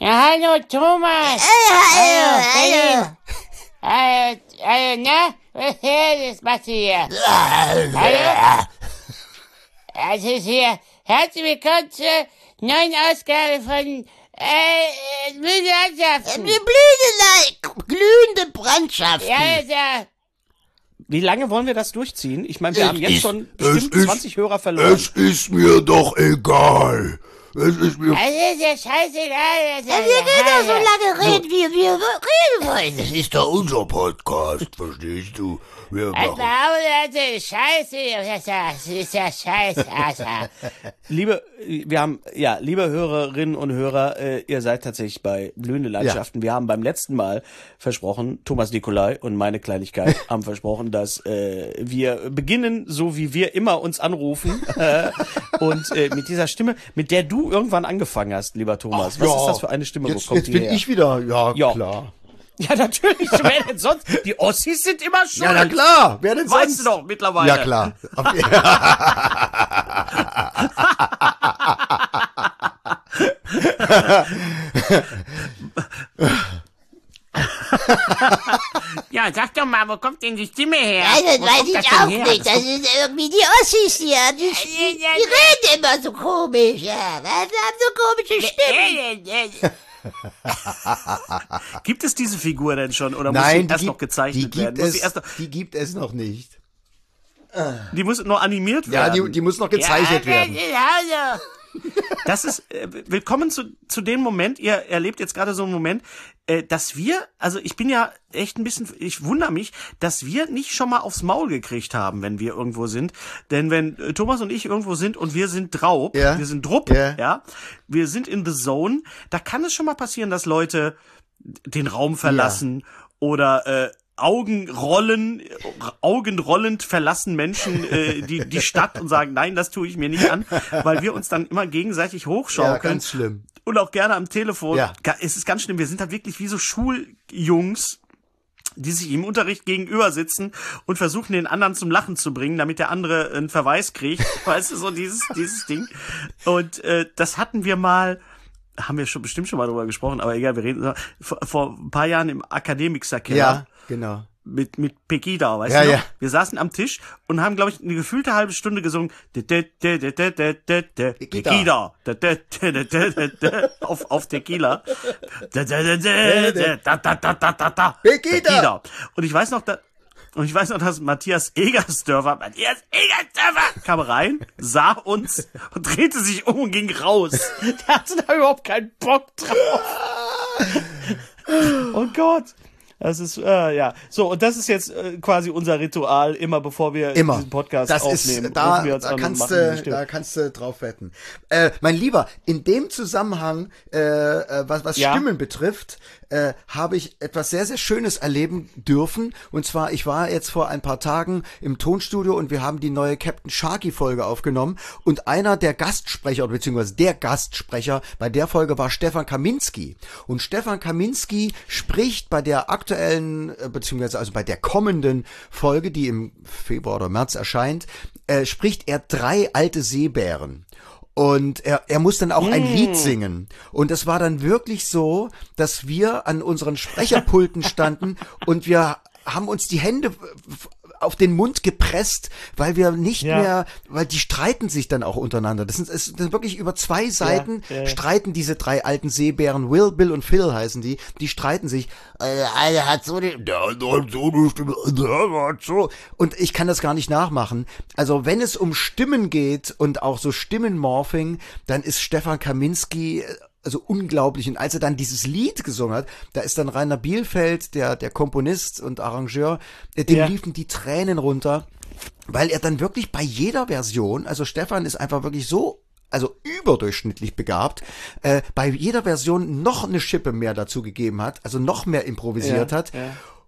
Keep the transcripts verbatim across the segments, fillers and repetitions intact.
Ja, hallo Thomas. Äh, hallo, hallo. Hallo, hallo, na? Was machst du hier? Hallo? Es ist hier. Herzlich willkommen zur neuen Ausgabe von äh, Blühende Landschaften. Blühende, glühende Brandschaften. Ja, ja. Wie lange wollen wir das durchziehen? Ich meine, wir Es haben jetzt ist- schon es bestimmt ist- zwanzig Hörer verloren. Es ist mir doch egal. Es ist mir... Es ist ja scheißegal. Wir können doch so lange reden, wie wir reden wollen. Das ist doch unser Podcast, verstehst du? Wir Halt machen... mal auf, das ist scheiße. Das ist ja scheiße, Alter. Liebe, wir haben, ja, liebe Hörerinnen und Hörer, äh, ihr seid tatsächlich bei Blühende Landschaften. Wir haben beim letzten Mal versprochen, Thomas Nikolai und meine Kleinigkeit haben versprochen, dass äh, wir beginnen, so wie wir immer uns anrufen. Äh, und äh, mit dieser Stimme, mit der du irgendwann angefangen hast, lieber Thomas. Ach, Was ja. ist das für eine Stimme? Jetzt, Wo kommt jetzt die bin her? ich wieder, ja, Ja. klar. Ja, natürlich. Wer denn sonst? Die Ossis sind immer schuld. Ja, na klar, wer denn sonst? Weißt du doch mittlerweile. Ja, klar. Ja, sag doch mal, wo kommt denn die Stimme her? Ja, das Wo weiß kommt ich das denn auch her? nicht. Das ist irgendwie die Ossis hier. Die, die, die reden immer so komisch. Ja, die haben so komische Stimmen. Äh, äh, äh. Gibt es diese Figur denn schon oder muss Nein, sie die erst gibt, noch gezeichnet die werden? gibt Muss es, sie erst noch, die gibt es noch nicht. die muss nur animiert Ja, werden. die, die muss noch gezeichnet Ja, werden. hallo. Das ist äh, willkommen zu zu dem Moment. Ihr erlebt jetzt gerade so einen Moment, äh, dass wir, also ich bin ja echt ein bisschen, ich wundere mich, dass wir nicht schon mal aufs Maul gekriegt haben, wenn wir irgendwo sind. Denn wenn äh, Thomas und ich irgendwo sind und wir sind drauf, Ja. wir sind drupp, Ja. ja, wir sind in the zone, da kann es schon mal passieren, dass Leute den Raum verlassen oder äh, Augenrollen, augenrollend verlassen Menschen äh, die die Stadt und sagen, nein, das tue ich mir nicht an, weil wir uns dann immer gegenseitig Ja, hochschaukeln. ganz schlimm. Und auch gerne am Telefon. Ja. Ga- Es ist ganz schlimm. Wir sind halt wirklich wie so Schuljungs, die sich im Unterricht gegenüber sitzen und versuchen, den anderen zum Lachen zu bringen, damit der andere einen Verweis kriegt. Weißt du, so dieses, dieses Ding. Und äh, das hatten wir mal, haben wir schon bestimmt schon mal drüber gesprochen, aber egal, wir reden vor, vor ein paar Jahren im Akademikerkeller. Ja, genau. Mit, mit Pegida, weißt Ja, du noch? ja. Wir saßen am Tisch und haben, glaube ich, eine gefühlte halbe Stunde gesungen. Pegida. Auf, auf Tequila. Pegida. Und ich weiß noch, da, und ich weiß noch, dass Matthias Egersdörfer, Matthias Egersdörfer kam rein, sah uns und drehte sich um und ging raus. Der hatte da überhaupt keinen Bock drauf. Oh Gott. Das ist, äh, ja. So, und das ist jetzt äh, quasi unser Ritual, immer bevor wir Immer. diesen Podcast das aufnehmen. ist, da, rufen wir uns da an und kannst machen du, diese Stimme. da kannst du drauf wetten. Äh, mein Lieber, in dem Zusammenhang, äh, äh, was, was Ja. Stimmen betrifft, äh, habe ich etwas sehr, sehr Schönes erleben dürfen. Und zwar, ich war jetzt vor ein paar Tagen im Tonstudio und wir haben die neue Captain Sharky Folge aufgenommen. Und einer der Gastsprecher, oder beziehungsweise der Gastsprecher bei der Folge war Stefan Kaminski. Und Stefan Kaminski spricht bei der aktuellen, äh, beziehungsweise also bei der kommenden Folge, die im Februar oder März erscheint, äh, spricht er drei alte Seebären. Und er, er muss dann auch ein Lied singen. Und es war dann wirklich so, dass wir an unseren Sprecherpulten standen und wir haben uns die Hände auf den Mund gepresst, weil wir nicht Ja. mehr, weil die streiten sich dann auch untereinander. Das sind, es sind wirklich über zwei Seiten ja, ja. streiten diese drei alten Seebären. Will, Bill und Phil heißen die. Die streiten sich. Äh, einer hat so eine, der andere hat so eine Stimme, der hat so. Und ich kann das gar nicht nachmachen. Also wenn es um Stimmen geht und auch so Stimmenmorphing, dann ist Stefan Kaminski also unglaublich. Und als er dann dieses Lied gesungen hat, da ist dann Rainer Bielfeld, der der Komponist und Arrangeur, äh, dem Ja. liefen die Tränen runter, weil er dann wirklich bei jeder Version, also Stefan ist einfach wirklich so, also überdurchschnittlich begabt, äh, bei jeder Version noch eine Schippe mehr dazu gegeben hat, also noch mehr improvisiert Ja, hat. ja.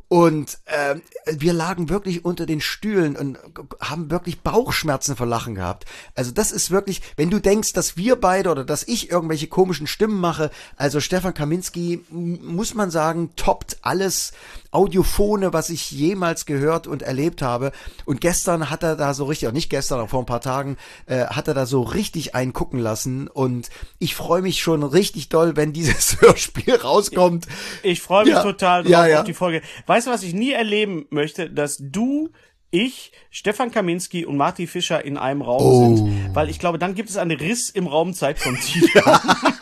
Und ähm, wir lagen wirklich unter den Stühlen und haben wirklich Bauchschmerzen vor Lachen gehabt. Also das ist wirklich, wenn du denkst, dass wir beide oder dass ich irgendwelche komischen Stimmen mache, also Stefan Kaminski, muss man sagen, toppt alles Audiophone, was ich jemals gehört und erlebt habe. Und gestern hat er da so richtig, auch nicht gestern, auch vor ein paar Tagen, äh, hat er da so richtig einen gucken lassen. Und ich freue mich schon richtig doll, wenn dieses Hörspiel rauskommt. Ich, ich freue mich ja, total drauf ja, ja. auf die Folge. Weißt du, was ich nie erleben möchte? Dass du, ich, Stefan Kaminski und Marty Fischer in einem Raum Oh. sind. Weil ich glaube, dann gibt es einen Riss im Raumzeitkontinuum.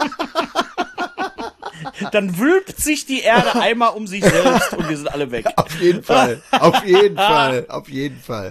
Dann wölbt sich die Erde einmal um sich selbst und wir sind alle weg. Auf jeden Fall, auf jeden Fall, auf jeden Fall.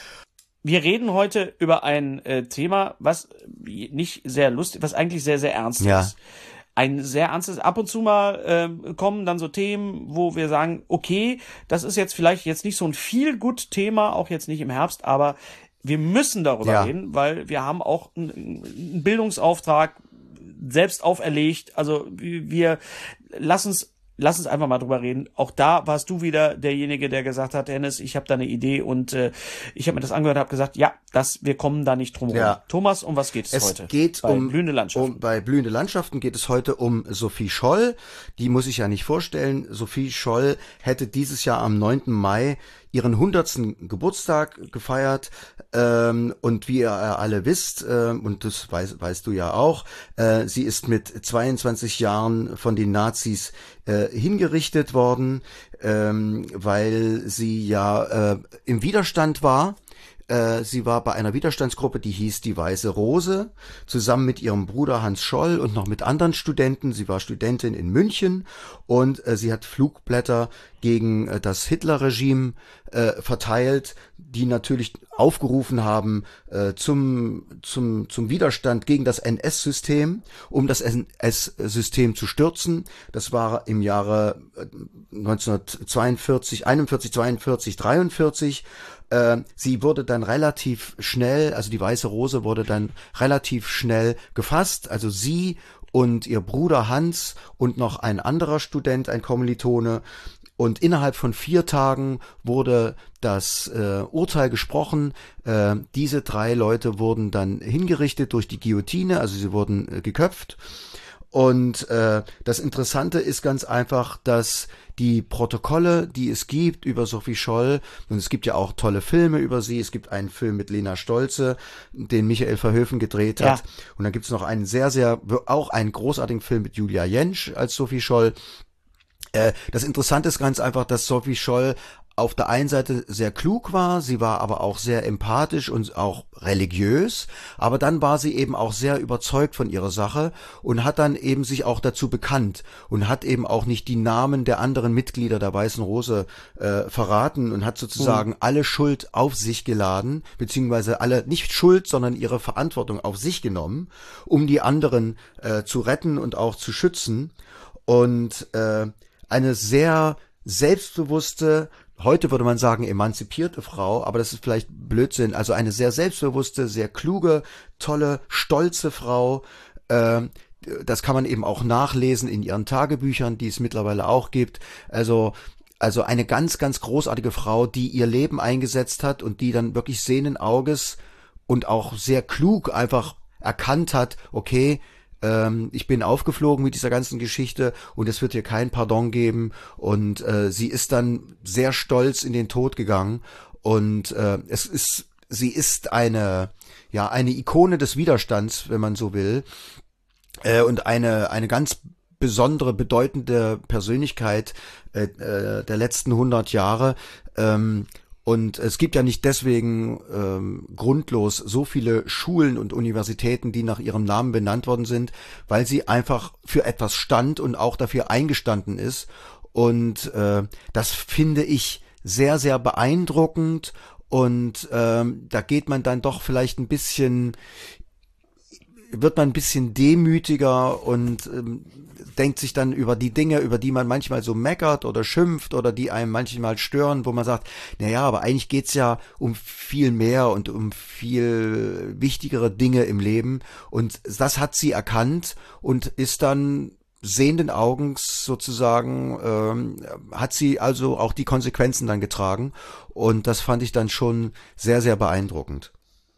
Wir reden heute über ein äh, Thema, was nicht sehr lustig, was eigentlich sehr, sehr ernst Ja. ist. Ein sehr ernstes, ab und zu mal äh, kommen dann so Themen, wo wir sagen, okay, das ist jetzt vielleicht jetzt nicht so ein Feel-Good-Thema, auch jetzt nicht im Herbst, aber wir müssen darüber Ja. reden, weil wir haben auch einen, einen Bildungsauftrag selbst auferlegt. Also wir lass uns lass uns einfach mal drüber reden. Auch da warst du wieder derjenige, der gesagt hat, Hennes, ich habe da eine Idee und äh, ich habe mir das angehört und habe gesagt, ja, das wir kommen da nicht drum rum. Ja. Thomas, um was geht es, Es heute? geht Bei um, blühende Landschaften. um bei blühende Landschaften geht es heute um Sophie Scholl. Die muss ich ja nicht vorstellen. Sophie Scholl hätte dieses Jahr am neunten Mai ihren hundertsten Geburtstag gefeiert. Ähm, und wie ihr alle wisst, ähm, und das weißt, weißt du ja auch, äh, sie ist mit zweiundzwanzig Jahren von den Nazis äh, hingerichtet worden, ähm, weil sie ja äh, im Widerstand war. Sie war bei einer Widerstandsgruppe, die hieß die Weiße Rose, zusammen mit ihrem Bruder Hans Scholl und noch mit anderen Studenten. Sie war Studentin in München und äh, sie hat Flugblätter gegen äh, das Hitlerregime äh, verteilt, die natürlich aufgerufen haben äh, zum, zum, zum Widerstand gegen das N S-System, um das N S-System zu stürzen. Das war im Jahre neunzehnhundertzweiundvierzig, einundvierzig, zweiundvierzig, dreiundvierzig. Sie wurde dann relativ schnell, also die Weiße Rose wurde dann relativ schnell gefasst. Also sie und ihr Bruder Hans und noch ein anderer Student, ein Kommilitone. Und innerhalb von vier Tagen wurde das äh, Urteil gesprochen. Äh, diese drei Leute wurden dann hingerichtet durch die Guillotine, also sie wurden äh, geköpft. Und äh, das Interessante ist ganz einfach, dass die Protokolle, die es gibt über Sophie Scholl, und es gibt ja auch tolle Filme über sie, es gibt einen Film mit Lena Stolze, den Michael Verhoeven gedreht hat, ja. Und dann gibt es noch einen sehr, sehr, auch einen großartigen Film mit Julia Jentsch als Sophie Scholl. Äh, das Interessante ist ganz einfach, dass Sophie Scholl auf der einen Seite sehr klug war, sie war aber auch sehr empathisch und auch religiös, aber dann war sie eben auch sehr überzeugt von ihrer Sache und hat dann eben sich auch dazu bekannt und hat eben auch nicht die Namen der anderen Mitglieder der Weißen Rose äh, verraten und hat sozusagen mhm. alle Schuld auf sich geladen, beziehungsweise alle, nicht Schuld, sondern ihre Verantwortung auf sich genommen, um die anderen äh, zu retten und auch zu schützen. Und äh, eine sehr selbstbewusste, heute würde man sagen emanzipierte Frau, aber das ist vielleicht Blödsinn, also eine sehr selbstbewusste, sehr kluge, tolle, stolze Frau. Äh, das kann man eben auch nachlesen in ihren Tagebüchern, die es mittlerweile auch gibt. Also also eine ganz, ganz großartige Frau, die ihr Leben eingesetzt hat und die dann wirklich sehenden Auges und auch sehr klug einfach erkannt hat, okay, ich bin aufgeflogen mit dieser ganzen Geschichte und es wird hier kein Pardon geben und äh, sie ist dann sehr stolz in den Tod gegangen und äh, es ist, sie ist eine, ja, eine Ikone des Widerstands, wenn man so will, äh, und eine, eine ganz besondere, bedeutende Persönlichkeit äh, äh, der letzten hundert Jahre. Ähm, Und es gibt ja nicht deswegen ähm, grundlos so viele Schulen und Universitäten, die nach ihrem Namen benannt worden sind, weil sie einfach für etwas stand und auch dafür eingestanden ist. Und äh, das finde ich sehr, sehr beeindruckend. Und ähm, da geht man dann doch vielleicht ein bisschen, wird man ein bisschen demütiger und ähm, denkt sich dann über die Dinge, über die man manchmal so meckert oder schimpft oder die einem manchmal stören, wo man sagt, naja, aber eigentlich geht's ja um viel mehr und um viel wichtigere Dinge im Leben und das hat sie erkannt und ist dann sehenden Augens sozusagen ähm, hat sie also auch die Konsequenzen dann getragen und das fand ich dann schon sehr, sehr beeindruckend.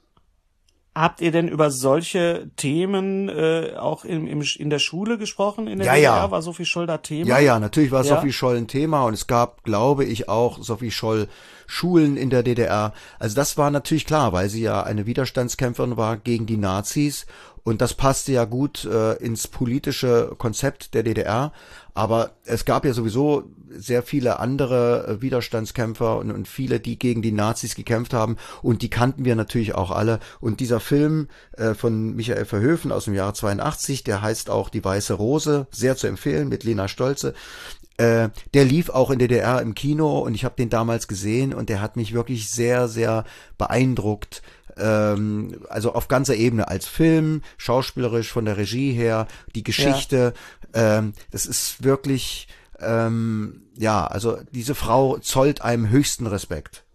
Habt ihr denn über solche Themen äh, auch in, im, in der Schule gesprochen? In der ja, D D R ja. war Sophie Scholl da Thema? Ja, ja, natürlich war ja? Sophie Scholl ein Thema und es gab, glaube ich, auch Sophie Scholl Schulen in der D D R. Also das war natürlich klar, weil sie ja eine Widerstandskämpferin war gegen die Nazis und das passte ja gut äh, ins politische Konzept der D D R. Aber es gab ja sowieso sehr viele andere äh, Widerstandskämpfer und, und viele, die gegen die Nazis gekämpft haben und die kannten wir natürlich auch alle. Und dieser Film äh, von Michael Verhoeven aus dem Jahre zweiundachtzig, der heißt auch Die Weiße Rose, sehr zu empfehlen, mit Lena Stolze. Äh, der lief auch in D D R im Kino und ich habe den damals gesehen und der hat mich wirklich sehr, sehr beeindruckt. Ähm, also auf ganzer Ebene als Film, schauspielerisch von der Regie her, die Geschichte, ja. ähm, das ist wirklich, ähm, ja, also diese Frau zollt einem höchsten Respekt.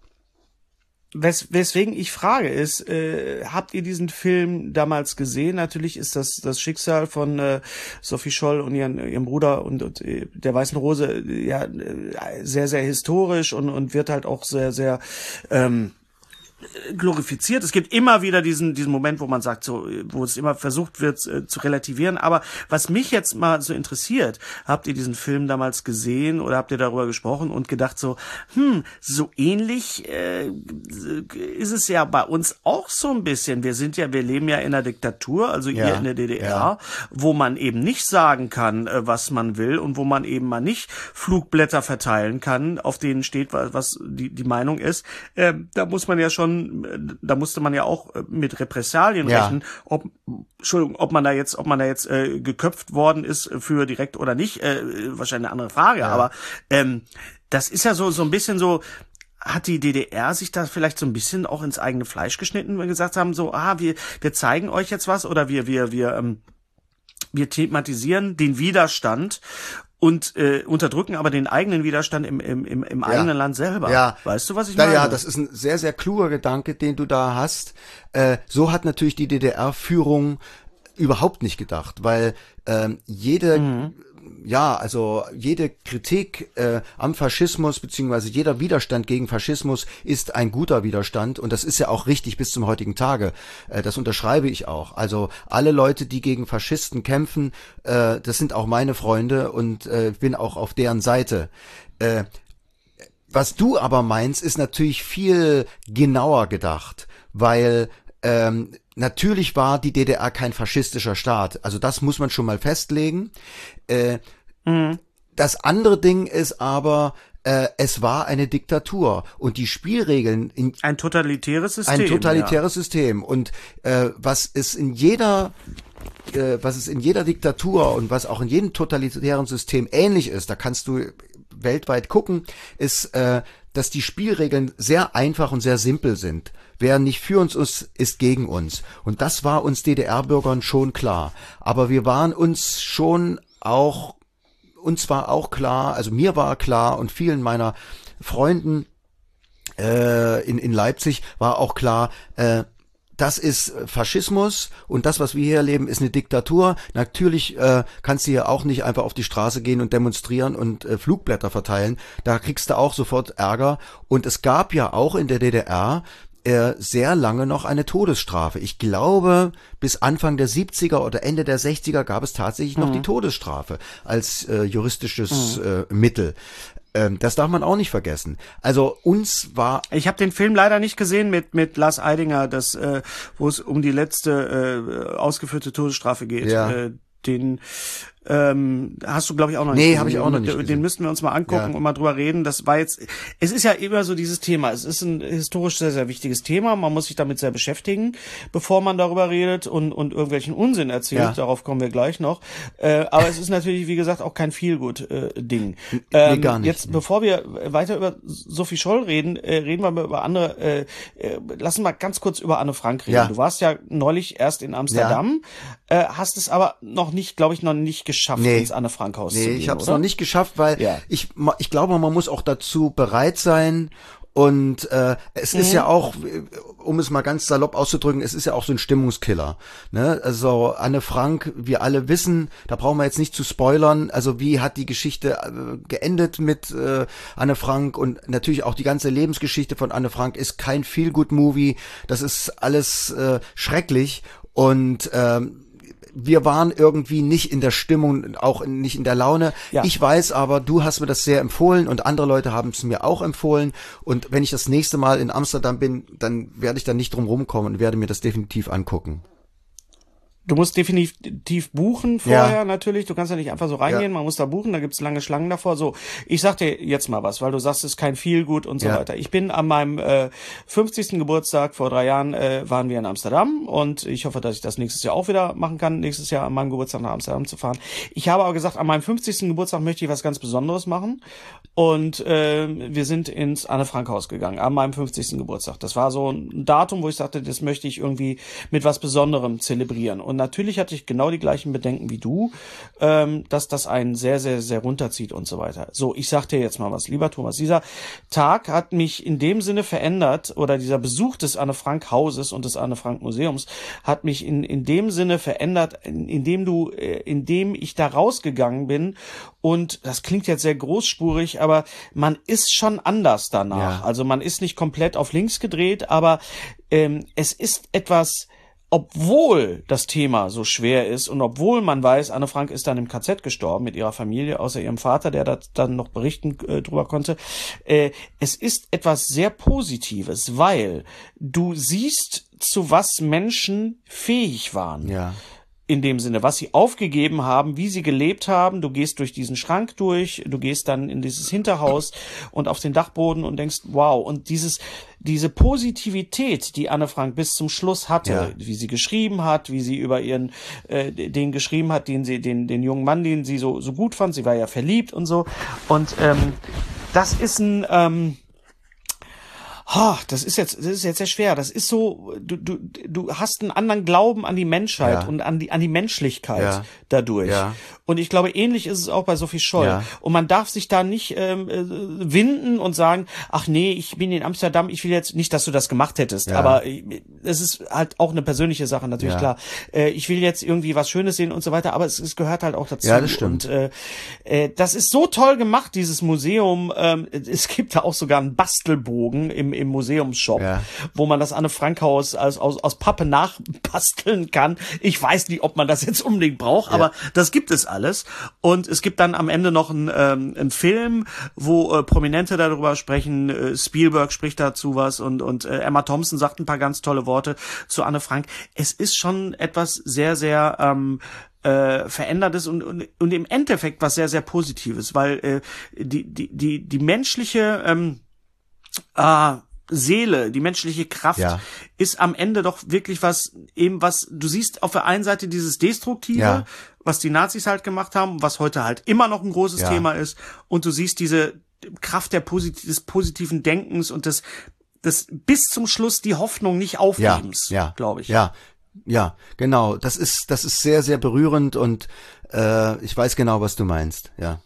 Wes, weswegen ich frage ist, äh, habt ihr diesen Film damals gesehen? Natürlich ist das das Schicksal von äh, Sophie Scholl und ihren, ihrem Bruder und, und äh, der Weißen Rose äh, ja äh, sehr, sehr historisch und, und wird halt auch sehr, sehr ähm, glorifiziert. Es gibt immer wieder diesen diesen Moment, wo man sagt, so, wo es immer versucht wird äh, zu relativieren. Aber was mich jetzt mal so interessiert, habt ihr diesen Film damals gesehen oder habt ihr darüber gesprochen und gedacht so, hm, so ähnlich äh, ist es ja bei uns auch so ein bisschen. Wir sind ja, wir leben ja in einer Diktatur, also ja, ihr in der D D R, ja. wo man eben nicht sagen kann, äh, was man will und wo man eben mal nicht Flugblätter verteilen kann, auf denen steht, was, was die die Meinung ist. Äh, da muss man ja schon da musste man ja auch mit Repressalien ja. rechnen, ob, Entschuldigung, ob man da jetzt, ob man da jetzt äh, geköpft worden ist für direkt oder nicht, äh, wahrscheinlich eine andere Frage, ja. aber ähm, das ist ja so so ein bisschen so, hat die D D R sich da vielleicht so ein bisschen auch ins eigene Fleisch geschnitten, wenn wir gesagt haben, so, ah, wir wir zeigen euch jetzt was oder wir wir wir ähm, wir thematisieren den Widerstand und äh, unterdrücken aber den eigenen Widerstand im im im, im ja. eigenen Land selber. Ja. Weißt du, was ich da, meine? Ja, das ist ein sehr, sehr kluger Gedanke, den du da hast. Äh, so hat natürlich die D D R-Führung überhaupt nicht gedacht, weil ähm, jede mhm. ja, also jede Kritik äh, am Faschismus beziehungsweise jeder Widerstand gegen Faschismus ist ein guter Widerstand und das ist ja auch richtig bis zum heutigen Tage. Äh, das unterschreibe ich auch. Also alle Leute, die gegen Faschisten kämpfen, äh, das sind auch meine Freunde und äh, bin auch auf deren Seite. Äh, was du aber meinst, ist natürlich viel genauer gedacht, weil ähm, natürlich war die D D R kein faschistischer Staat. Also das muss man schon mal festlegen. Äh, mhm. Das andere Ding ist aber, äh, es war eine Diktatur und die Spielregeln in ein totalitäres System. Ein totalitäres ja. System und äh, was es in jeder äh, was es in jeder Diktatur und was auch in jedem totalitären System ähnlich ist, da kannst du weltweit gucken, ist, äh, dass die Spielregeln sehr einfach und sehr simpel sind. Wer nicht für uns ist, ist gegen uns. Und das war uns D D R-Bürgern schon klar. Aber wir waren uns schon auch, uns war auch klar, also mir war klar und vielen meiner Freunden äh, in, in Leipzig war auch klar, äh, das ist Faschismus und das, was wir hier erleben, ist eine Diktatur. Natürlich äh, kannst du hier auch nicht einfach auf die Straße gehen und demonstrieren und äh, Flugblätter verteilen. Da kriegst du auch sofort Ärger. Und es gab ja auch in der D D R äh, sehr lange noch eine Todesstrafe. Ich glaube, bis Anfang der siebziger oder Ende der sechziger gab es tatsächlich mhm. noch die Todesstrafe als äh, juristisches mhm. äh, Mittel. Das darf man auch nicht vergessen. Also uns war... Ich habe den Film leider nicht gesehen mit mit Lars Eidinger, das, äh, wo es um die letzte äh, ausgeführte Todesstrafe geht. Ja. Äh, den ähm, hast du, glaube ich, auch noch nee, nicht gesehen. Nee, habe ich auch noch nicht Den gesehen. müssten wir uns mal angucken ja. und mal drüber reden. Das war jetzt, es ist ja immer so dieses Thema. Es ist ein historisch sehr, sehr wichtiges Thema. Man muss sich damit sehr beschäftigen, bevor man darüber redet und und irgendwelchen Unsinn erzählt. Ja. Darauf kommen wir gleich noch. Äh, aber es ist natürlich, wie gesagt, auch kein Feelgood-Ding. Äh, ähm, nee, gar nicht. Jetzt, bevor wir weiter über Sophie Scholl reden, äh, reden wir mal über andere, äh, äh, lassen wir mal ganz kurz über Anne Frank reden. Ja. Du warst ja neulich erst in Amsterdam, ja. äh, hast es aber noch nicht, glaube ich, noch nicht geschafft, nee. ins Anne Frank Haus nee, zu gehen, ich habe es oder? noch nicht geschafft, weil ja. ich ich glaube, man muss auch dazu bereit sein Und äh, es mhm. ist ja auch, um es mal ganz salopp auszudrücken, es ist ja auch so ein Stimmungskiller. Ne? Also Anne Frank, wir alle wissen, da brauchen wir jetzt nicht zu spoilern, also wie hat die Geschichte äh, geendet mit äh, Anne Frank, und natürlich auch die ganze Lebensgeschichte von Anne Frank ist kein Feel-Good-Movie, das ist alles äh, schrecklich, und ähm, wir waren irgendwie nicht in der Stimmung, auch nicht in der Laune. Ja. Ich weiß aber, du hast mir das sehr empfohlen und andere Leute haben es mir auch empfohlen. Und wenn ich das nächste Mal in Amsterdam bin, dann werde ich da nicht drum rumkommen und werde mir das definitiv angucken. Du musst definitiv buchen vorher, ja. natürlich. Du kannst ja nicht einfach so reingehen, ja. man muss da buchen, da gibt's lange Schlangen davor. So, ich sag dir jetzt mal was, weil du sagst, es ist kein Feelgood und so ja. weiter. Ich bin an meinem äh, fünfzigsten Geburtstag, vor drei Jahren, äh, waren wir in Amsterdam, und ich hoffe, dass ich das nächstes Jahr auch wieder machen kann, nächstes Jahr an meinem Geburtstag nach Amsterdam zu fahren. Ich habe aber gesagt, an meinem fünfzigsten Geburtstag möchte ich was ganz Besonderes machen, und äh, wir sind ins Anne-Frank-Haus gegangen, an meinem fünfzigsten Geburtstag. Das war so ein Datum, wo ich sagte, das möchte ich irgendwie mit was Besonderem zelebrieren. Und natürlich hatte ich genau die gleichen Bedenken wie du, ähm, dass das einen sehr, sehr, sehr runterzieht und so weiter. So, ich sag dir jetzt mal was, lieber Thomas. Dieser Tag hat mich in dem Sinne verändert, oder dieser Besuch des Anne-Frank-Hauses und des Anne-Frank-Museums hat mich in in dem Sinne verändert, in, in dem du, äh, in dem ich da rausgegangen bin. Und das klingt jetzt sehr großspurig, aber man ist schon anders danach. Ja. Also man ist nicht komplett auf links gedreht, aber ähm, es ist etwas, obwohl das Thema so schwer ist und obwohl man weiß, Anne Frank ist dann im K Z gestorben mit ihrer Familie, außer ihrem Vater, der das dann noch berichten äh, drüber konnte, äh, es ist etwas sehr Positives, weil du siehst, zu was Menschen fähig waren. Ja. In dem Sinne, was sie aufgegeben haben, wie sie gelebt haben. Du gehst durch diesen Schrank durch, du gehst dann in dieses Hinterhaus und auf den Dachboden und denkst, wow. Und dieses, diese Positivität, die Anne Frank bis zum Schluss hatte, ja. wie sie geschrieben hat, wie sie über ihren, äh, den geschrieben hat, den sie, den, den jungen Mann, den sie so, so gut fand. Sie war ja verliebt und so. Und, ähm, das ist ein, ähm, Oh, das ist jetzt, das ist jetzt sehr schwer. Das ist so, du, du, du hast einen anderen Glauben an die Menschheit ja. und an die, an die Menschlichkeit ja. dadurch. Ja. Und ich glaube, ähnlich ist es auch bei Sophie Scholl. Ja. Und man darf sich da nicht ähm, äh, winden und sagen, ach nee, ich bin in Amsterdam, ich will jetzt nicht, dass du das gemacht hättest. Ja. Aber es ist halt auch eine persönliche Sache, natürlich ja. klar. Äh, ich will jetzt irgendwie was Schönes sehen und so weiter, aber es, es gehört halt auch dazu. Ja, das stimmt. Und äh, äh, das ist so toll gemacht, dieses Museum. Ähm, es gibt da auch sogar einen Bastelbogen im im Museumsshop, ja. wo man das Anne-Frank-Haus aus, aus, aus Pappe nachbasteln kann. Ich weiß nicht, ob man das jetzt unbedingt braucht, ja. aber das gibt es alles. Und es gibt dann am Ende noch einen, ähm, einen Film, wo äh, Prominente darüber sprechen. Äh, Spielberg spricht dazu was und, und äh, Emma Thompson sagt ein paar ganz tolle Worte zu Anne Frank. Es ist schon etwas sehr, sehr ähm, äh, verändertes und, und und im Endeffekt was sehr, sehr Positives, weil äh, die, die, die, die menschliche ähm, äh, Seele, die menschliche Kraft ja. ist am Ende doch wirklich was, eben was, du siehst auf der einen Seite dieses Destruktive, ja. was die Nazis halt gemacht haben, was heute halt immer noch ein großes ja. Thema ist, und du siehst diese Kraft der Posit- des positiven Denkens und des, des bis zum Schluss die Hoffnung nicht aufgebens, ja. ja. glaube ich. Ja, ja, genau, das ist, das ist sehr, sehr berührend, und äh, ich weiß genau, was du meinst, ja.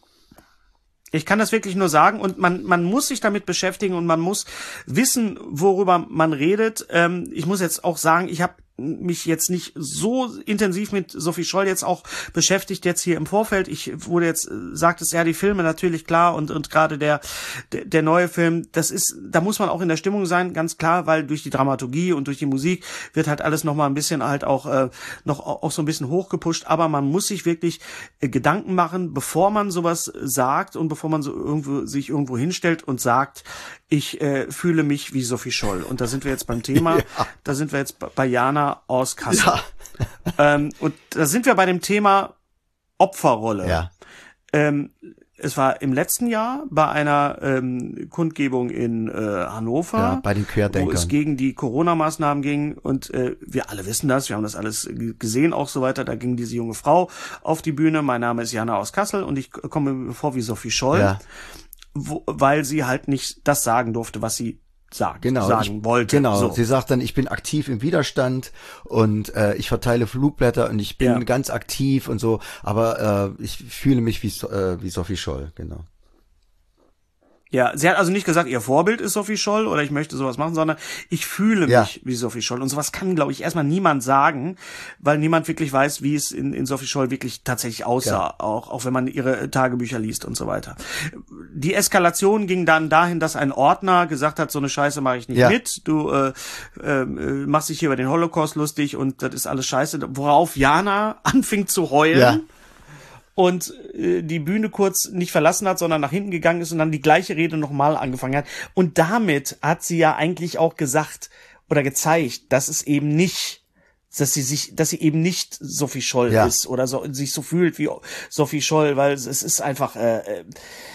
Ich kann das wirklich nur sagen, und man man muss sich damit beschäftigen und man muss wissen, worüber man redet. Ähm, ich muss jetzt auch sagen, ich habe mich jetzt nicht so intensiv mit Sophie Scholl jetzt auch beschäftigt jetzt hier im Vorfeld. Ich wurde jetzt, sagt es ja, die Filme natürlich klar, und und gerade der, der der neue Film, das ist, da muss man auch in der Stimmung sein, ganz klar, weil durch die Dramaturgie und durch die Musik wird halt alles noch mal ein bisschen halt auch äh, noch auch so ein bisschen hochgepusht, aber man muss sich wirklich äh, Gedanken machen, bevor man sowas sagt und bevor man so irgendwo sich irgendwo hinstellt und sagt, ich äh, fühle mich wie Sophie Scholl. Und da sind wir jetzt beim Thema, ja. da sind wir jetzt bei Jana aus Kassel. Ja. ähm, und da sind wir bei dem Thema Opferrolle. Ja. Ähm, es war im letzten Jahr bei einer ähm, Kundgebung in äh, Hannover, ja, bei den Querdenkern, wo es gegen die Corona-Maßnahmen ging, und äh, wir alle wissen das, wir haben das alles gesehen, auch so weiter. Da ging diese junge Frau auf die Bühne. Mein Name ist Jana aus Kassel und ich komme mir vor wie Sophie Scholl. Ja. Wo, weil sie halt nicht das sagen durfte, was sie sagt, genau, sagen ich, wollte. Genau, so. Sie sagt dann, ich bin aktiv im Widerstand und äh, ich verteile Flugblätter und ich bin ja. ganz aktiv und so, aber äh, ich fühle mich wie, äh, wie Sophie Scholl, genau. Ja, sie hat also nicht gesagt, ihr Vorbild ist Sophie Scholl oder ich möchte sowas machen, sondern ich fühle Ja. mich wie Sophie Scholl. Und sowas kann, glaube ich, erstmal niemand sagen, weil niemand wirklich weiß, wie es in, in Sophie Scholl wirklich tatsächlich aussah, Ja. auch, auch wenn man ihre Tagebücher liest und so weiter. Die Eskalation ging dann dahin, dass ein Ordner gesagt hat, so eine Scheiße mache ich nicht Ja. mit, du äh, äh, machst dich hier über den Holocaust lustig und das ist alles scheiße. Worauf Jana anfing zu heulen. Ja. Und äh, die Bühne kurz nicht verlassen hat, sondern nach hinten gegangen ist und dann die gleiche Rede nochmal angefangen hat. Und damit hat sie ja eigentlich auch gesagt oder gezeigt, dass es eben nicht, dass sie sich, dass sie eben nicht Sophie Scholl Ja. ist oder so, sich so fühlt wie Sophie Scholl, weil es, es ist einfach, äh, äh,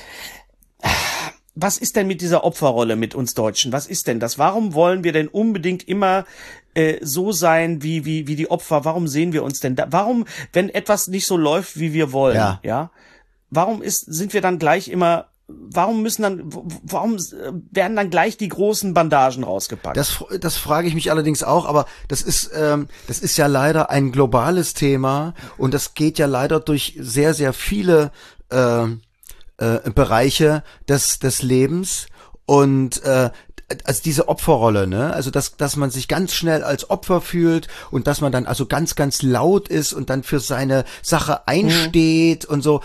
was ist denn mit dieser Opferrolle mit uns Deutschen? Was ist denn das? Warum wollen wir denn unbedingt immer äh, so sein wie wie wie die Opfer? Warum sehen wir uns denn da? Warum, wenn etwas nicht so läuft, wie wir wollen, Ja. ja? Warum ist sind wir dann gleich immer? Warum müssen dann? Warum werden dann gleich die großen Bandagen rausgepackt? Das, das frage ich mich allerdings auch, aber das ist, ähm, das ist ja leider ein globales Thema und das geht ja leider durch sehr, sehr viele äh, äh, Bereiche des, des Lebens und äh, also diese Opferrolle, ne? Also dass dass man sich ganz schnell als Opfer fühlt und dass man dann also ganz ganz laut ist und dann für seine Sache einsteht und so.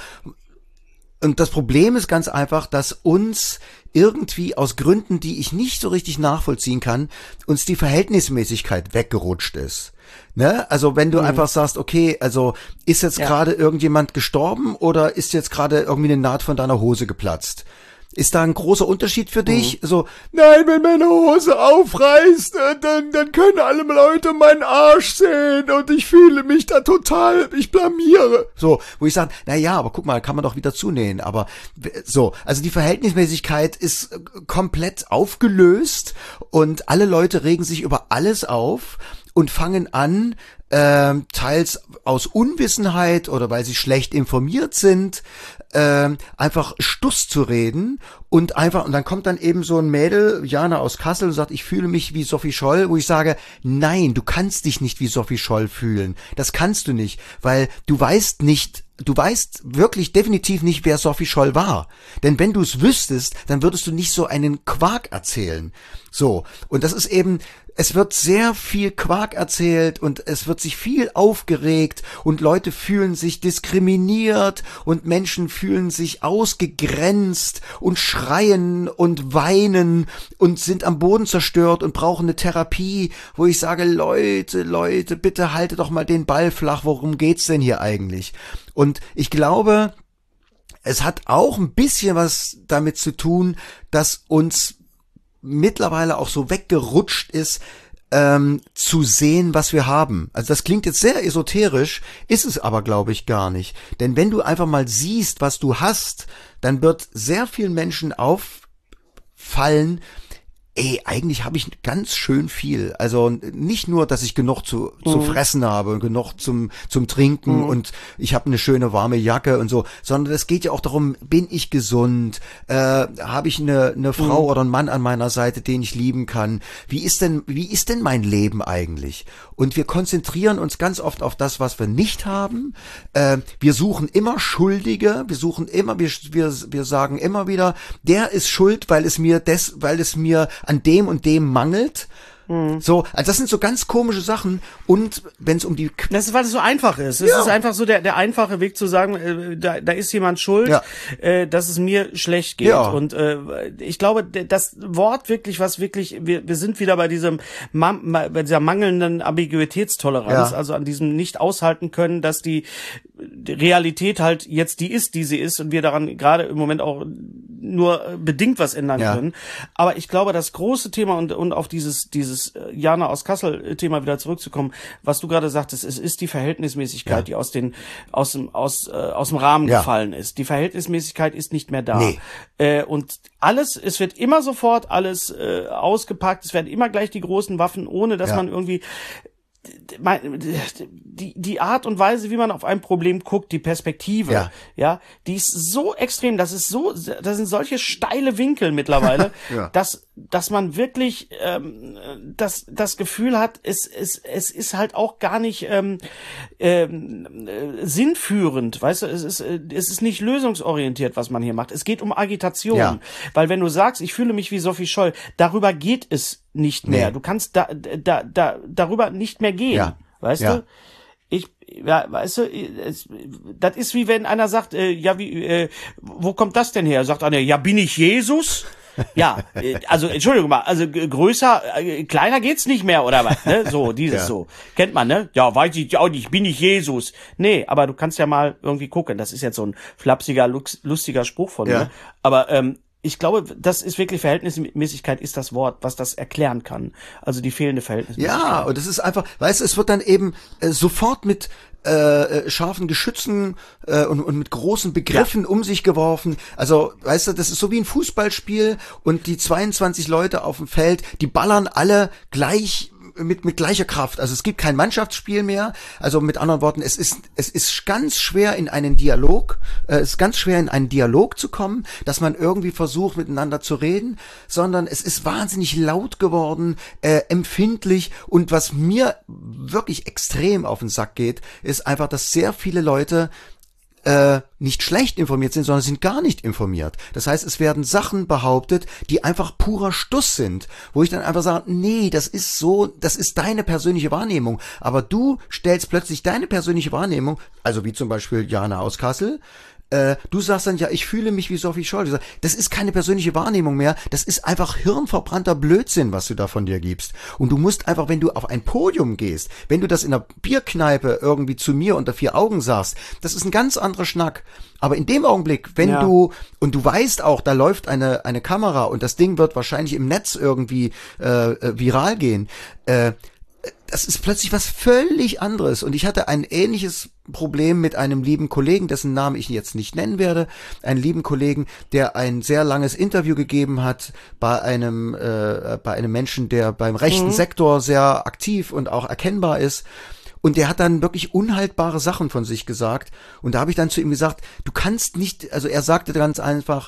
Und das Problem ist ganz einfach, dass uns irgendwie aus Gründen, die ich nicht so richtig nachvollziehen kann, uns die Verhältnismäßigkeit weggerutscht ist. Ne? Also wenn du Mhm. einfach sagst, okay, also ist jetzt Ja. gerade irgendjemand gestorben oder ist jetzt gerade irgendwie eine Naht von deiner Hose geplatzt? Ist da ein großer Unterschied für dich? So, nein, wenn meine Hose aufreißt, äh, dann, dann können alle Leute meinen Arsch sehen und ich fühle mich da total, ich blamiere. So, wo ich sage, na ja, aber guck mal, kann man doch wieder zunähen. Aber w- so, also die Verhältnismäßigkeit ist äh, komplett aufgelöst und alle Leute regen sich über alles auf und fangen an, ähm, teils aus Unwissenheit oder weil sie schlecht informiert sind, ähm, einfach Stuss zu reden und einfach, und dann kommt dann eben so ein Mädel, Jana aus Kassel, und sagt, ich fühle mich wie Sophie Scholl, wo ich sage, nein, du kannst dich nicht wie Sophie Scholl fühlen. Das kannst du nicht, weil du weißt nicht, du weißt wirklich definitiv nicht, wer Sophie Scholl war. Denn wenn du es wüsstest, dann würdest du nicht so einen Quark erzählen. So. Und das ist eben, es wird sehr viel Quark erzählt und es wird sich viel aufgeregt und Leute fühlen sich diskriminiert und Menschen fühlen sich ausgegrenzt und schreien und weinen und sind am Boden zerstört und brauchen eine Therapie, wo ich sage, Leute, Leute, bitte haltet doch mal den Ball flach, worum geht's denn hier eigentlich? Und ich glaube, es hat auch ein bisschen was damit zu tun, dass uns mittlerweile auch so weggerutscht ist, ähm, zu sehen, was wir haben. Also das klingt jetzt sehr esoterisch, ist es aber, glaube ich, gar nicht. Denn wenn du einfach mal siehst, was du hast, dann wird sehr vielen Menschen auffallen, ey, eigentlich habe ich ganz schön viel. Also nicht nur, dass ich genug zu, zu Mhm. fressen habe und genug zum, zum Trinken Mhm. und ich habe eine schöne warme Jacke und so, sondern es geht ja auch darum, bin ich gesund? Äh, habe ich eine, eine Frau Mhm. oder einen Mann an meiner Seite, den ich lieben kann? Wie ist denn, wie ist denn mein Leben eigentlich? Und wir konzentrieren uns ganz oft auf das, was wir nicht haben. Äh, wir suchen immer Schuldige, wir suchen immer, wir, wir, wir sagen immer wieder, der ist schuld, weil es mir des, weil es mir an dem und dem mangelt. So, also das sind so ganz komische Sachen. Und wenn es um die Qu- Das ist, weil es so einfach ist. Es Ja. ist einfach so der, der einfache Weg zu sagen, äh, da, da ist jemand schuld, Ja. äh, dass es mir schlecht geht. Ja. Und äh, ich glaube, d- das Wort wirklich, was wirklich, wir, wir sind wieder bei diesem Ma ma bei dieser mangelnden Ambiguitätstoleranz, Ja. also an diesem nicht aushalten können, dass die, die Realität halt jetzt die ist, die sie ist und wir daran gerade im Moment auch nur bedingt was ändern Ja. können. Aber ich glaube, das große Thema und, und auf dieses, dieses äh, Jana aus Kassel Thema wieder zurückzukommen, was du gerade sagtest, es ist die Verhältnismäßigkeit, Ja. die aus den, aus dem, aus, äh, aus dem Rahmen Ja. gefallen ist. Die Verhältnismäßigkeit ist nicht mehr da. Nee. Äh, und alles, es wird immer sofort alles äh, ausgepackt, es werden immer gleich die großen Waffen, ohne dass Ja. man irgendwie die die Art und Weise, wie man auf ein Problem guckt, die Perspektive, Ja. ja, die ist so extrem, das ist so, das sind solche steile Winkel mittlerweile, Ja. dass dass man wirklich ähm, das das Gefühl hat, es es es ist halt auch gar nicht ähm, ähm, äh, sinnführend, weißt du, es ist äh, es ist nicht lösungsorientiert, was man hier macht. Es geht um Agitation, Ja. weil wenn du sagst, ich fühle mich wie Sophie Scholl, darüber geht es nicht mehr. Nee. Du kannst da da da darüber nicht mehr gehen, Ja. weißt Ja. du? Ich, ja, weißt du, es, das ist wie wenn einer sagt, äh, ja, wie, äh, wo kommt das denn her? Sagt einer, ja, bin ich Jesus? Ja, äh, also Entschuldigung mal, also g- größer, äh, kleiner geht's nicht mehr oder was? Ne? So, dieses Ja. so. Kennt man, ne? Ja, weiß ich auch nicht, bin ich Jesus. Nee, aber du kannst ja mal irgendwie gucken. Das ist jetzt so ein flapsiger, lux, lustiger Spruch von Ja. mir. Aber ähm, ich glaube, das ist wirklich Verhältnismäßigkeit ist das Wort, was das erklären kann. Also die fehlende Verhältnismäßigkeit. Ja, und es ist einfach, weißt du, es wird dann eben äh, sofort mit äh, scharfen Geschützen äh, und, und mit großen Begriffen um sich geworfen. Also, weißt du, das ist so wie ein Fußballspiel und die zweiundzwanzig Leute auf dem Feld, die ballern alle gleich mit mit gleicher Kraft. Also es gibt kein Mannschaftsspiel mehr. Also mit anderen Worten, es ist es ist ganz schwer in einen Dialog, äh, es ist ganz schwer in einen Dialog zu kommen, dass man irgendwie versucht miteinander zu reden, sondern es ist wahnsinnig laut geworden, äh, empfindlich, und was mir wirklich extrem auf den Sack geht, ist einfach, dass sehr viele Leute äh, nicht schlecht informiert sind, sondern sind gar nicht informiert. Das heißt, es werden Sachen behauptet, die einfach purer Stuss sind, wo ich dann einfach sage, nee, das ist so, das ist deine persönliche Wahrnehmung, aber du stellst plötzlich deine persönliche Wahrnehmung, also wie zum Beispiel Jana aus Kassel, äh, du sagst dann, ja, ich fühle mich wie Sophie Scholl. Ich sag, das ist keine persönliche Wahrnehmung mehr, das ist einfach hirnverbrannter Blödsinn, was du da von dir gibst. Und du musst einfach, wenn du auf ein Podium gehst, wenn du das in einer Bierkneipe irgendwie zu mir unter vier Augen sagst, das ist ein ganz anderer Schnack. Aber in dem Augenblick, wenn Ja. du, und du weißt auch, da läuft eine eine Kamera und das Ding wird wahrscheinlich im Netz irgendwie äh, viral gehen, äh, das ist plötzlich was völlig anderes. Und ich hatte ein ähnliches Problem mit einem lieben Kollegen, dessen Namen ich jetzt nicht nennen werde, einen lieben Kollegen, der ein sehr langes Interview gegeben hat bei einem äh, bei einem Menschen, der beim rechten Mhm. Sektor sehr aktiv und auch erkennbar ist. Und der hat dann wirklich unhaltbare Sachen von sich gesagt. Und da habe ich dann zu ihm gesagt, du kannst nicht, also er sagte ganz einfach,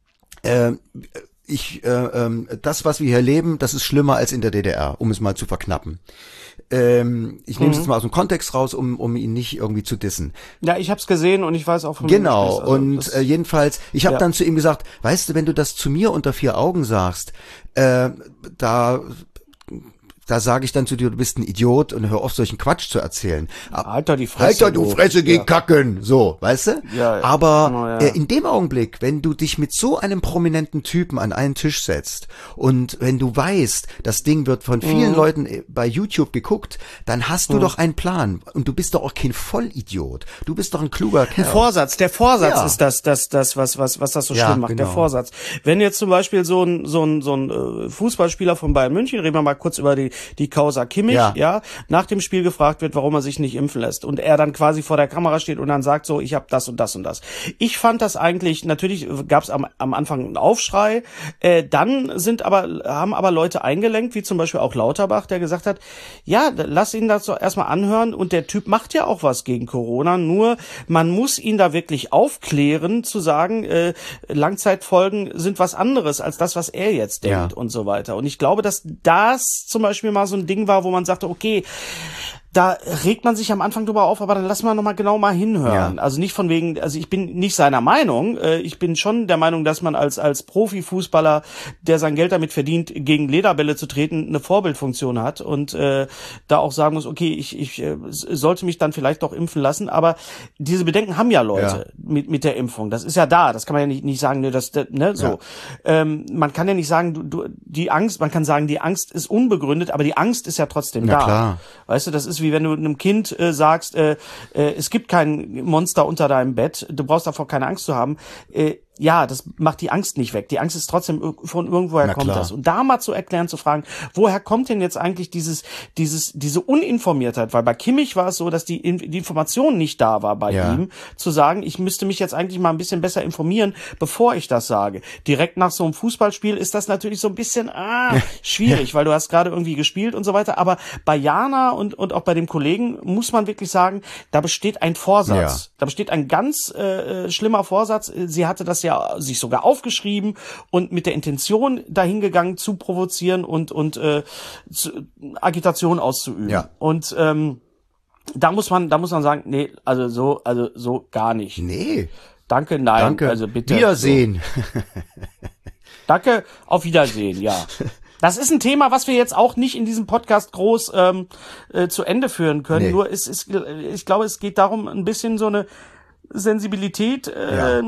äh, ich, äh, ähm, das, was wir hier leben, das ist schlimmer als in der D D R, um es mal zu verknappen. Ähm, ich nehme es Mhm. jetzt mal aus dem Kontext raus, um, um ihn nicht irgendwie zu dissen. Ja, ich hab's gesehen und ich weiß auch von Genau, also, und das- äh, jedenfalls, ich habe Ja. dann zu ihm gesagt, weißt du, wenn du das zu mir unter vier Augen sagst, äh, da da sage ich dann zu dir, du bist ein Idiot und hör auf, solchen Quatsch zu erzählen. Halt doch die Fresse. Halt doch, du Fresse, geh Ja. kacken, so, weißt du? Ja, ja. Aber Oh, ja. äh, in dem Augenblick, wenn du dich mit so einem prominenten Typen an einen Tisch setzt und wenn du weißt, das Ding wird von vielen Mhm. Leuten äh, bei YouTube geguckt, dann hast du doch einen Plan und du bist doch auch kein Vollidiot. Du bist doch ein kluger Kerl. Vorsatz, der Vorsatz Ja. ist das, das, das, was, was, was das so Ja, schlimm macht, der genau. Vorsatz. Wenn jetzt zum Beispiel so ein, so ein, so ein äh, Fußballspieler von Bayern München, reden wir mal kurz über die, die Causa Kimmich, ja. Ja. nach dem Spiel gefragt wird, warum er sich nicht impfen lässt und er dann quasi vor der Kamera steht und dann sagt so, ich habe das und das und das. Ich fand das eigentlich, natürlich gab es am, am Anfang einen Aufschrei, äh, dann sind aber, haben aber Leute eingelenkt, wie zum Beispiel auch Lauterbach, der gesagt hat, ja, lass ihn das doch erstmal anhören und der Typ macht ja auch was gegen Corona, nur man muss ihn da wirklich aufklären, zu sagen, äh, Langzeitfolgen sind was anderes als das, was er jetzt denkt Ja. und so weiter. Und ich glaube, dass das zum Beispiel mal so ein Ding war, wo man sagte, okay, da regt man sich am Anfang drüber auf, aber dann lassen wir noch mal genau mal hinhören. Ja. Also nicht von wegen, also ich bin nicht seiner Meinung. Äh, Ich bin schon der Meinung, dass man als als Profifußballer, der sein Geld damit verdient, gegen Lederbälle zu treten, eine Vorbildfunktion hat und äh, da auch sagen muss, okay, ich ich äh, sollte mich dann vielleicht doch impfen lassen. Aber diese Bedenken haben ja Leute mit mit der Impfung. Das ist ja da. Das kann man ja nicht nicht sagen, ne, das ne so. Ja. Ähm, man kann ja nicht sagen, du, du die Angst. Man kann sagen, die Angst ist unbegründet, aber die Angst ist ja trotzdem Na da. klar. Weißt du, das ist wie wenn du einem Kind äh, sagst, äh, äh, es gibt kein Monster unter deinem Bett, du brauchst davor keine Angst zu haben. Äh, ja, das macht die Angst nicht weg. Die Angst ist trotzdem ir- von irgendwoher Na kommt klar. das. Und da mal zu erklären, zu fragen, woher kommt denn jetzt eigentlich dieses, dieses, diese Uninformiertheit? Weil bei Kimmich war es so, dass die, In- die Information nicht da war bei Ja. ihm, zu sagen, ich müsste mich jetzt eigentlich mal ein bisschen besser informieren, bevor ich das sage. Direkt nach so einem Fußballspiel ist das natürlich so ein bisschen ah, schwierig, weil du hast gerade irgendwie gespielt und so weiter. Aber bei Jana und, und auch bei dem Kollegen muss man wirklich sagen, da besteht ein Vorsatz. Ja. Da besteht ein ganz äh, schlimmer Vorsatz. Sie hatte das ja ja sich sogar aufgeschrieben und mit der Intention dahingegangen zu provozieren und und äh, zu, Agitation auszuüben. Ja. Und ähm, da muss man, da muss man sagen, nee, also so, also so gar nicht. Nee. Danke, nein, Danke. also bitte. Wiedersehen. So. Danke, auf Wiedersehen, ja. Das ist ein Thema, was wir jetzt auch nicht in diesem Podcast groß ähm, äh, zu Ende führen können. Nee. Nur es ist, ich glaube, es geht darum, ein bisschen so eine Sensibilität äh,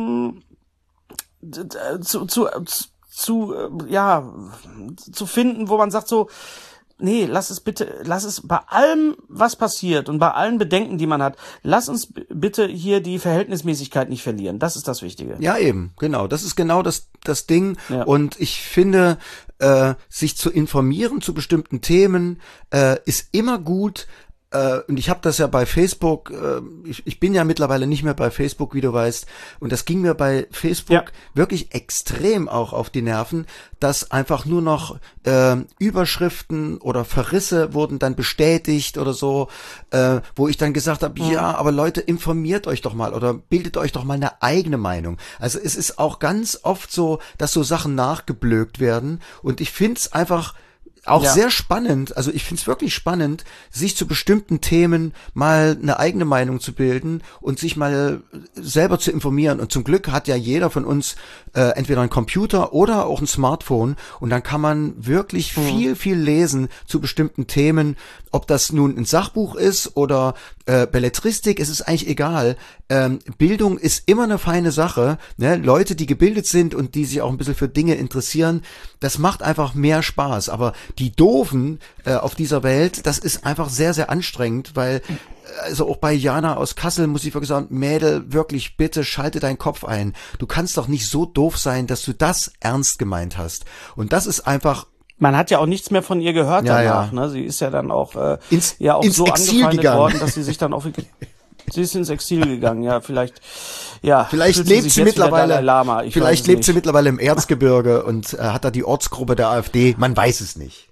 ja. zu, zu, zu, äh, ja, zu finden, wo man sagt so, nee, lass es bitte, lass es bei allem, was passiert und bei allen Bedenken, die man hat, lass uns b- bitte hier die Verhältnismäßigkeit nicht verlieren. Das ist das Wichtige. Ja, eben, genau. Das ist genau das, das Ding. Ja. Und ich finde, äh, sich zu informieren zu bestimmten Themen äh, ist immer gut. Äh, und ich habe das ja bei Facebook, äh, ich, ich bin ja mittlerweile nicht mehr bei Facebook, wie du weißt, und das ging mir bei Facebook Ja. wirklich extrem auch auf die Nerven, dass einfach nur noch äh, Überschriften oder Verrisse wurden dann bestätigt oder so, äh, wo ich dann gesagt habe, Mhm. ja, aber Leute, informiert euch doch mal oder bildet euch doch mal eine eigene Meinung. Also es ist auch ganz oft so, dass so Sachen nachgeblökt werden, und ich find's einfach auch Ja. sehr spannend, also ich find's wirklich spannend, sich zu bestimmten Themen mal eine eigene Meinung zu bilden und sich mal selber zu informieren. Und zum Glück hat ja jeder von uns äh, entweder einen Computer oder auch ein Smartphone, und dann kann man wirklich Mhm. viel, viel lesen zu bestimmten Themen, ob das nun ein Sachbuch ist oder äh, Belletristik, es ist eigentlich egal. Ähm, Bildung ist immer eine feine Sache, ne? Leute, die gebildet sind und die sich auch ein bisschen für Dinge interessieren, das macht einfach mehr Spaß. Aber die Doofen äh, auf dieser Welt, das ist einfach sehr, sehr anstrengend, weil also auch bei Jana aus Kassel muss ich wirklich sagen, Mädel, wirklich bitte schalte deinen Kopf ein. Du kannst doch nicht so doof sein, dass du das ernst gemeint hast. Und das ist einfach Man hat ja auch nichts mehr von ihr gehört Ja, danach. ja. Ne? Sie ist ja dann auch, äh, Ins- ja auch ins so Exil angefeindet gegangen. worden, dass sie sich dann auch sie ist ins Exil gegangen. Ja, vielleicht, ja. Vielleicht fühlt lebt sich sie jetzt wie der mittlerweile, Dalai Lama. Ich weiß vielleicht es lebt nicht. sie mittlerweile im Erzgebirge und äh, hat da die Ortsgruppe der AfD. Man weiß es nicht.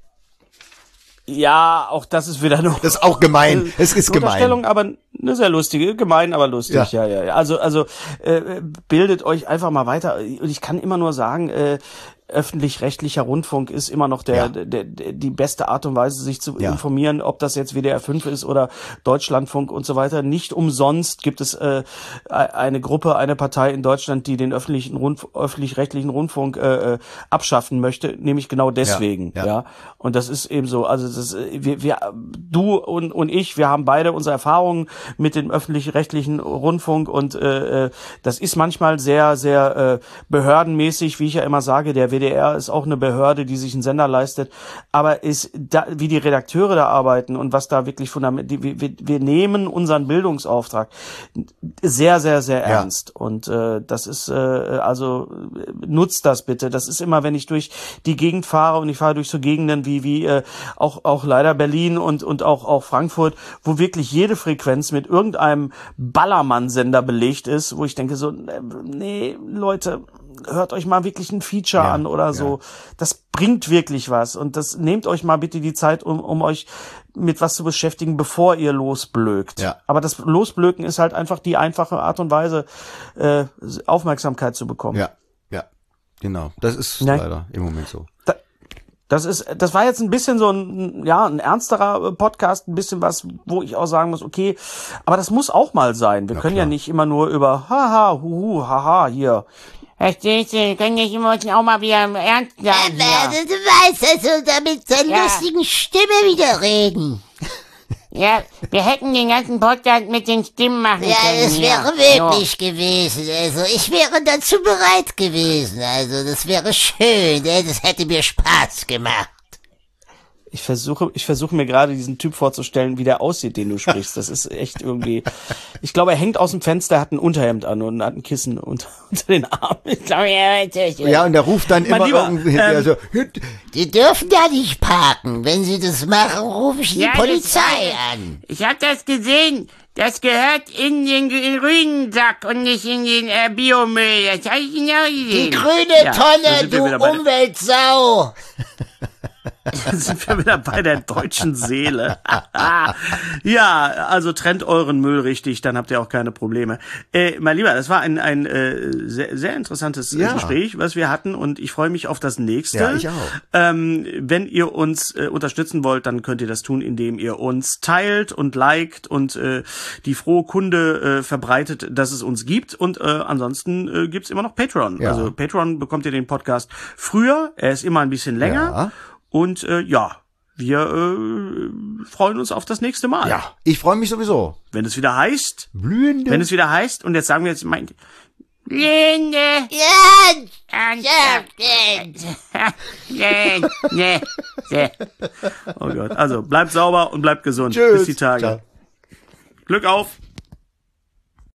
Ja, auch das ist wieder nur. Das ist auch gemein. Es ist eine Unterstellung, gemein. aber eine sehr lustige, gemein, aber lustig. Ja. Ja, ja, ja. Also, also äh, bildet euch einfach mal weiter. Und ich kann immer nur sagen, äh, öffentlich-rechtlicher Rundfunk ist immer noch der, Ja. der, der die beste Art und Weise, sich zu Ja. informieren, ob das jetzt W D R fünf ist oder Deutschlandfunk und so weiter. Nicht umsonst gibt es äh, eine Gruppe, eine Partei in Deutschland, die den öffentlichen Rundf- öffentlich-rechtlichen Rundfunk äh, äh, abschaffen möchte, nämlich genau deswegen. Ja, Ja, ja. und das ist eben so. Also das, wir, wir, du und und ich, wir haben beide unsere Erfahrungen mit dem öffentlich-rechtlichen Rundfunk, und äh, äh, das ist manchmal sehr, sehr äh, behördenmäßig, wie ich ja immer sage. Der W D R ist auch eine Behörde, die sich einen Sender leistet, aber ist da, wie die Redakteure da arbeiten und was da wirklich fundament, die, wir, wir nehmen unseren Bildungsauftrag sehr, sehr, sehr Ja. ernst, und äh, das ist äh, also äh, nutzt das bitte. Das ist immer, wenn ich durch die Gegend fahre, und ich fahre durch so Gegenden wie wie äh, auch auch leider Berlin und und auch auch Frankfurt, wo wirklich jede Frequenz mit irgendeinem Ballermann-Sender belegt ist, wo ich denke so, nee, Leute, hört euch mal wirklich ein Feature Ja, an oder so. ja. Das bringt wirklich was, und das nehmt euch mal bitte die Zeit, um um euch mit was zu beschäftigen, bevor ihr losblökt. Ja. Aber das Losblöken ist halt einfach die einfache Art und Weise, äh, Aufmerksamkeit zu bekommen. Ja, ja, genau. Das ist Nein. leider im Moment so. Da, das ist, das war jetzt ein bisschen so ein, ja, ein ernsterer Podcast, ein bisschen was, wo ich auch sagen muss, okay, aber das muss auch mal sein. Wir Ja, können klar. ja nicht immer nur über haha, huhu, haha, hier. Verstehst du, wir können nicht immer auch mal wieder im Ernst Ja, sagen. Ja. du weißt, dass du da mit seiner Ja. lustigen Stimme wieder reden. ja, wir hätten den ganzen Podcast mit den Stimmen machen Ja, können. das wäre ja. möglich gewesen. Also, ich wäre dazu bereit gewesen. Also, das wäre schön. Ne? Das hätte mir Spaß gemacht. Ich versuche, ich versuche mir gerade diesen Typ vorzustellen, wie der aussieht, den du sprichst. Das ist echt irgendwie, ich glaube, er hängt aus dem Fenster, hat ein Unterhemd an und hat ein Kissen unter, unter den Armen. Ich glaube, ja, natürlich. Ja, und der ruft dann Mein immer Lieber, irgendwie, ähm, also, Die dürfen da nicht parken. Wenn sie das machen, rufe ich die Ja, das Polizei weiß an. Ich habe das gesehen. Das gehört in den grünen Sack und nicht in den äh, Biomüll. Das habe ich genau gesehen. Die grüne Ja, da Tonne, sind wir du wieder bei der- Umweltsau. Jetzt sind wir wieder bei der deutschen Seele. Ja, also trennt euren Müll richtig, dann habt ihr auch keine Probleme. Äh, mein Lieber, das war ein, ein äh, sehr, sehr interessantes äh, Ja. Gespräch, was wir hatten und ich freue mich auf das nächste. Ja, ich auch. Ähm, wenn ihr uns äh, unterstützen wollt, dann könnt ihr das tun, indem ihr uns teilt und liked und äh, die frohe Kunde äh, verbreitet, dass es uns gibt. Und äh, ansonsten äh, gibt's immer noch Patreon. Ja. Also Patreon bekommt ihr den Podcast früher. Er ist immer ein bisschen länger. Ja. Und äh, ja, wir äh, freuen uns auf das nächste Mal. Ja, ich freue mich sowieso. Wenn es wieder heißt, Blühende. wenn es wieder heißt, und jetzt sagen wir jetzt, mein, Linde. Ja, Und ja, nee, nee, nee. oh Gott, also bleibt sauber und bleibt gesund. Tschüss. Bis die Tage. Ciao. Glück auf.